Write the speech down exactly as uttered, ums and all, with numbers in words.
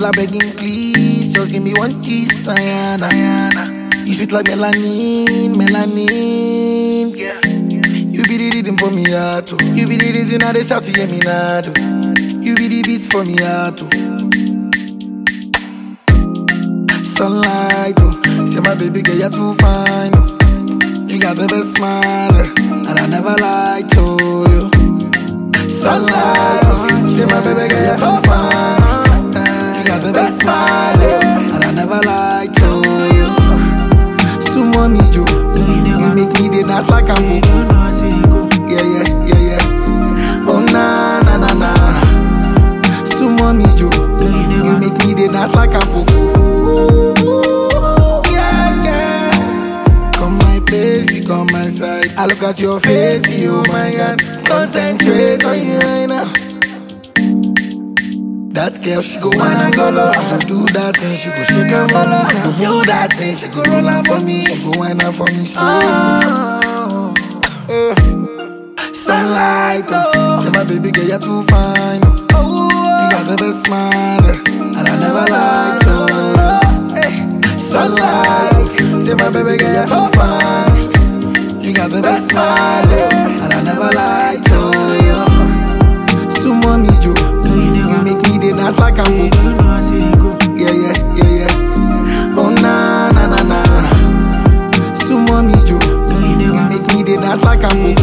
Girl, I begging please, just give me one kiss, Ayana. You sweet like melanin, melanin. Yeah. You be the rhythm for me, heart too. You be the reason I dey shout, see me now. You be the beats for me, heart too. Sunlight, oh, say my baby girl, you're too fine, oh. You got the best smile, eh, and I never lied to you. Sunlight, oh, say my baby girl, you're too fine, eh, you got the best smile, eh, and I never lied to you. Sumo me, Joe, you make me the dance like I'm go. Yeah, yeah, yeah, yeah. Oh na na na na. Sumo me, Joe, you make me the dance like I'm go. You come my side. I look at your face, you my God. Concentrate on you right now. That girl, she go wine and go low. I do that thing, she go shake and follow. I do that thing, she go roll out for me. She go wine out for me. She oh, uh. Sunlight, oh. Say my baby girl, you're too fine. Oh, you got the best smile, and I never lied to. Hey, sunlight, say my baby girl, you're too fine. You got the best smile, yeah, and I never lied to you. Sumo me, Joe, you make me the dance like I'm go. Yeah, yeah, yeah, yeah. Oh na na na na. Sumo me, Joe, you make me the dance like I'm go.